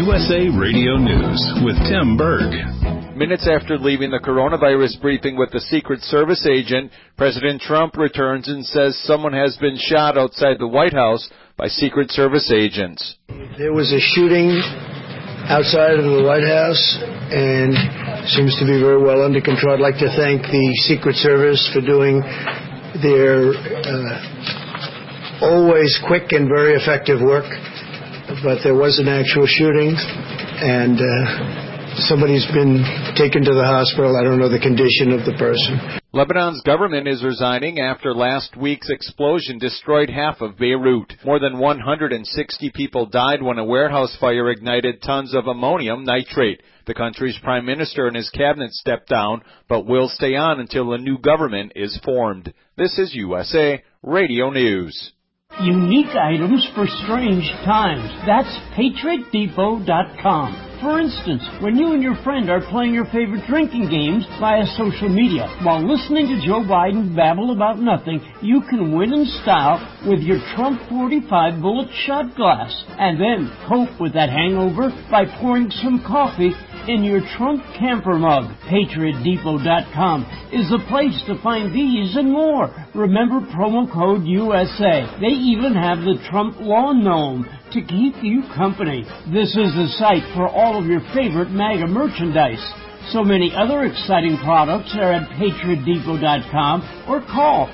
USA Radio News with Tim Berg. Minutes after leaving the coronavirus briefing with the Secret Service agent, President Trump returns and says someone has been shot outside the White House by Secret Service agents. There was a shooting outside of the White House and seems to be very well under control. I'd like to thank the Secret Service for doing their always quick and very effective work. But there was an actual shooting, and somebody's been taken to the hospital. I don't know the condition of the person. Lebanon's government is resigning after last week's explosion destroyed half of Beirut. More than 160 people died when a warehouse fire ignited tons of ammonium nitrate. The country's prime minister and his cabinet stepped down, but will stay on until a new government is formed. This is USA Radio News. Unique items for strange times. That's PatriotDepot.com. For instance, when you and your friend are playing your favorite drinking games via social media, while listening to Joe Biden babble about nothing, you can win in style with your Trump 45 bullet shot glass. And then cope with that hangover by pouring some coffee in your Trump camper mug. PatriotDepot.com is the place to find these and more. Remember promo code USA. They even have the Trump Lawn Gnome to keep you company. This is the site for all of your favorite MAGA merchandise. So many other exciting products are at PatriotDepot.com or call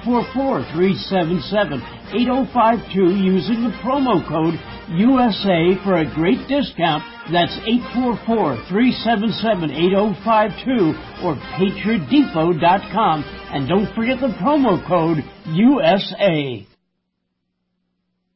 844-377-8052 using the promo code USA for a great discount. That's 844-377-8052 or PatriotDepot.com. And don't forget the promo code USA.